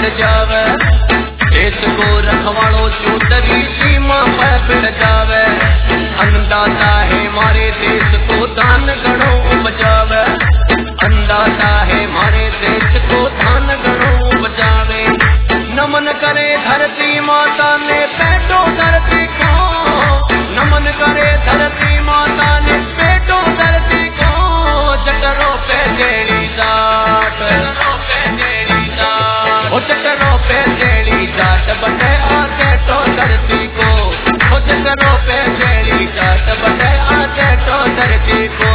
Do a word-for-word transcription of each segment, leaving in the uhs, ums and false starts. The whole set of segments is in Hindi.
जावे, देश को रखवाड़ो चौधरी सीमा पे भिड़ जावे। अन्नदाता है मारे देश को धान गणो उपजावे, अन्नदाता है मारे देश को धान गणो उपजावे। नमन करे धरती माता ने पेटो धरती को, नमन करे धरती माता ने पेटो धरती को। जटरो पे जेड़ी जाट, ओ जटरो पे जेड़ी जाट बटे आके तो धरती को, ओ जटरो पे जेड़ी जाट बटे आके तो धरती को।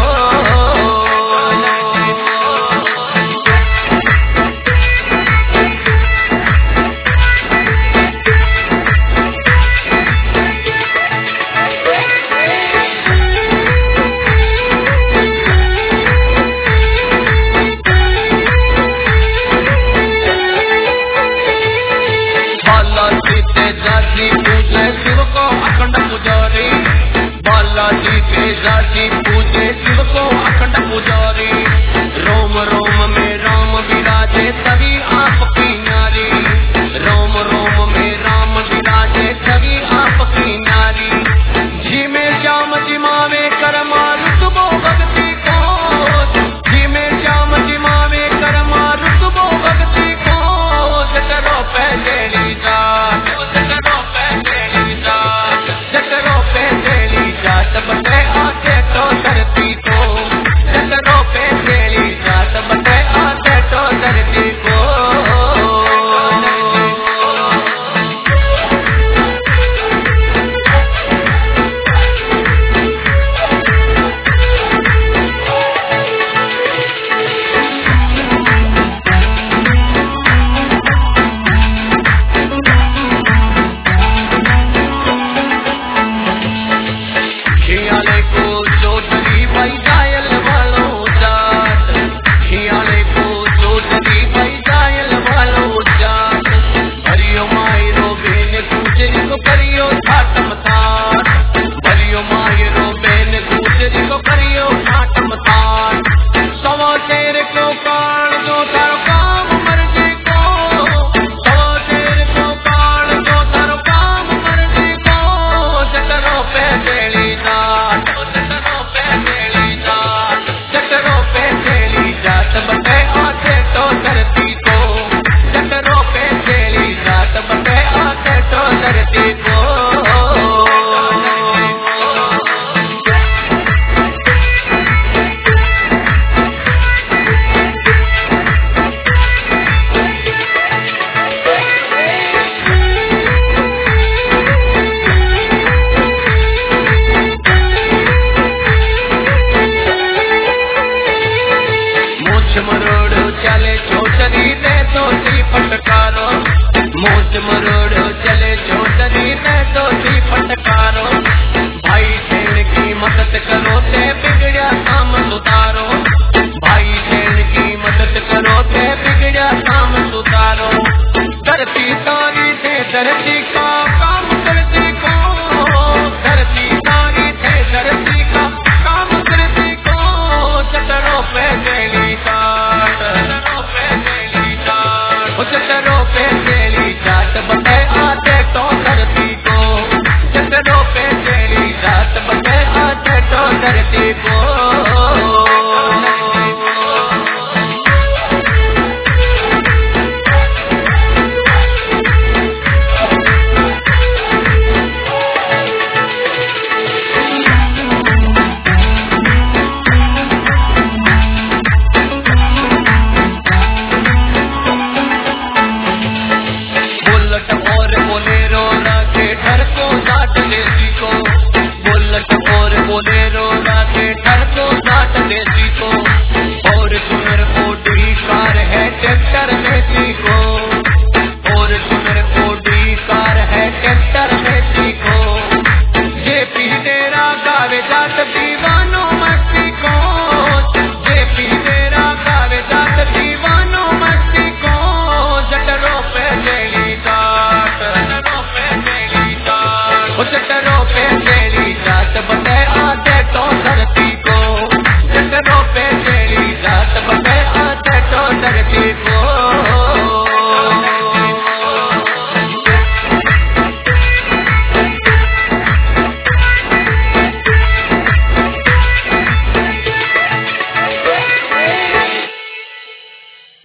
बालाजी पूजे शिव को अखंड पुजारी, बालाजी तेजाजी पूजे शिव को अखंड पुजारी। रोम रोम में राम विराजे सभी आपकी नारी, रोम रोम में राम विराजे सभी आपकी नारी। जी में श्याम जी मावे कर मारुतबो भक्ति को, जी में श्याम जी मावे कर मारुतबो भक्ति को। जटरो पे जेड़ी जाट, जटरो पे जेड़ी जाट, जटरो पे जेड़ी जाट बटे आके तो धरती को, जटरो पे जेड़ी जाट बटे आके तो धरती को। खियाले को चौधरी भाई जायल वालो जाट, खियाले को चौधरी भाई जायल वालो जाट। भरियो मायरो बेन गुजरी को करियो ठाटम ठाट, भरियो मायरो बेन गुजरी को करियो ठाटम ठाट। सवा शेर को काल जो थारो काम मर्जी को, सवा शेर को काल जो थारो काम मर्जी को। जटरो पे जेड़ी जाट, जटरो पे जेड़ी जाट, जटरो पे जेड़ी जाट बटे आके तो धरती को, जटरो पे जेड़ी जाट बटे आके तो धरती को। मूछ मरोड़ चले चौधरी दे तो सी फटकारो, मूछ मरोड़ चले चौधरी दे तो सी फटकारो। भाई बहन की मदद करो ते बिगड़िया काम सुधारो, भाई बहन की मदद करो ते बिगड़िया काम सुधारो। धरती सारी थे धरती का काम करती को, धरती सारी थे धरती का काम करती को। जटरो पे